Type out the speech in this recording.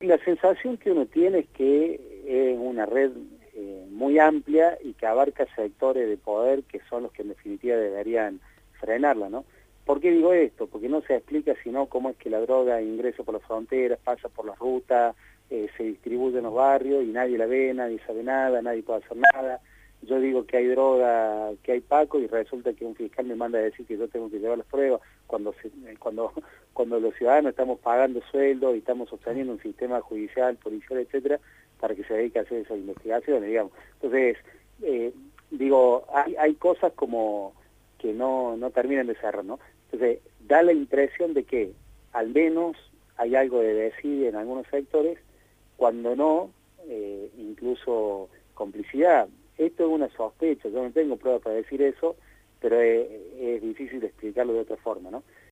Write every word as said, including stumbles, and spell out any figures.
La sensación que uno tiene es que es una red eh, muy amplia y que abarca sectores de poder que son los que en definitiva deberían frenarla, ¿no? ¿Por qué digo esto? Porque no se explica sino cómo es que la droga ingresa por las fronteras, pasa por las rutas, eh, se distribuye en los barrios y nadie la ve, nadie sabe nada, nadie puede hacer nada. Yo digo que hay droga, que hay Paco, y resulta que un fiscal me manda a decir que yo tengo que llevar las pruebas cuando se, cuando cuando los ciudadanos estamos pagando sueldos y estamos sosteniendo un sistema judicial, policial, etcétera, para que se dedique a hacer esas investigaciones, digamos. Entonces, eh, digo, hay, hay cosas como que no, no terminan de cerrar, ¿no? Entonces, da la impresión de que al menos hay algo de desidia en algunos sectores, cuando no, eh, incluso complicidad. Esto es una sospecha, yo no tengo pruebas para decir eso, pero es, es difícil de explicarlo de otra forma, ¿no?